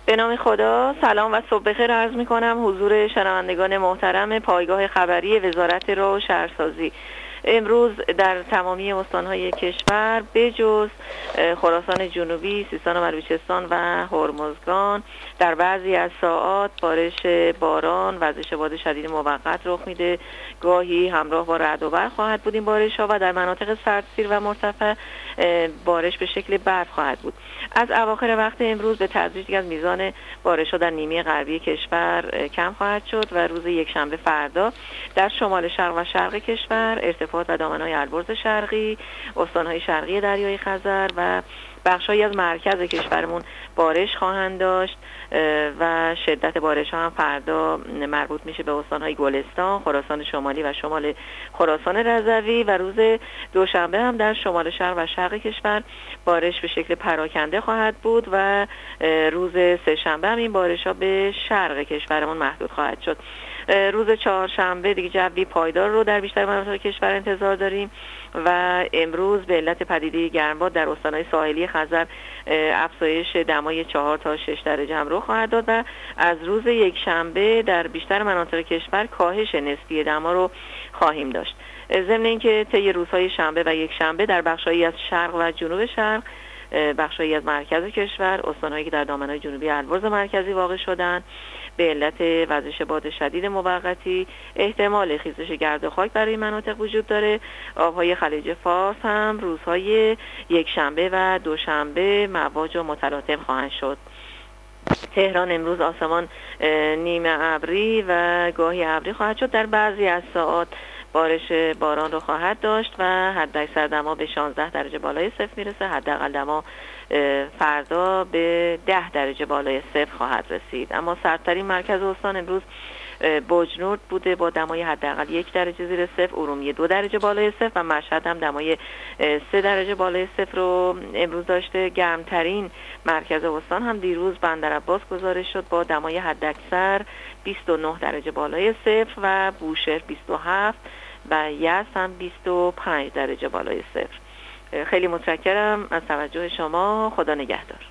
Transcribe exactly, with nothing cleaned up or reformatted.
به نام خدا. سلام و صبح بخیر عرض می کنم حضور شنوندگان محترم پایگاه خبری وزارت راه و شهرسازی. امروز در تمامی استانهای کشور بجز خراسان جنوبی، سیستان و بلوچستان و هرمزگان در بعضی از ساعات بارش باران، وزش باد شدید موقت رخ میده، گاهی همراه با رعد و برق خواهد بود این بارش ها و در مناطق سردسیر و مرتفع بارش به شکل برف خواهد بود. از اواخر وقت امروز به تدریج از میزان بارش ها در نیمه غربی کشور کم خواهد شد و روز یکشنبه فردا در شمال شرق و شرق کشور، ارتفاعات و دامنهای البرز شرقی، استانهای شرقی دریای خزر و بخشایی از مرکز کشورمون بارش خواهند داشت و شدت بارش ها هم فردا مربوط میشه به استانهای گلستان، خراسان شمالی و شمال خراسان رضوی و روز دوشنبه هم در شمال شرق و شرق کشور بارش به شکل پراکنده خواهد بود و روز سه‌شنبه هم این بارش ها به شرق کشورمون محدود خواهد شد. روز چهارشنبه دیگه جوی پایدار رو در بیشتر مناطق کشور انتظار داریم و امروز به علت پدیده گرمباد در استانهای ساحلی خزر افزایش دمای چهار تا شش درجه هم رخ خواهد داد و از روز یکشنبه در بیشتر مناطق کشور کاهش نسبی دما رو خواهیم داشت. ضمن اینکه طی روزهای شنبه و یکشنبه در بخشایی از شرق و جنوب شرق، بخشایی از مرکز کشور، استانهایی که در دامنهای جنوبی البرز مرکزی واقع شدن به علت وزش باد شدید موقتی احتمال خیزش گرد و خاک برای مناطق وجود داره. آبهای خلیج فارس هم روزهای یکشنبه و دوشنبه مواج و متلاطم خواهند شد. تهران امروز آسمان نیمه ابری و گاهی ابری خواهد شد، در بعضی از ساعات بارش باران رو خواهد داشت و حداکثر دما به شانزده درجه بالای صفر میرسه. حداقل دما فردا به ده درجه بالای صفر خواهد رسید. اما سردترین مرکز استان امروز بوجنورد بوده با دمای حداقل یک درجه زیر صفر، ارومیه دو درجه بالای صفر و مشهد هم دمای سه درجه بالای صفر رو امروز داشته. گرمترین مرکز استان هم دیروز بندرعباس گزارش شد با دمای حداکثر بیست و نه درجه بالای صفر و بوشهر بیست و هفت و یزد هم بیست و پنج درجه بالای صفر. خیلی متشکرم از توجه شما. خدا نگهدار.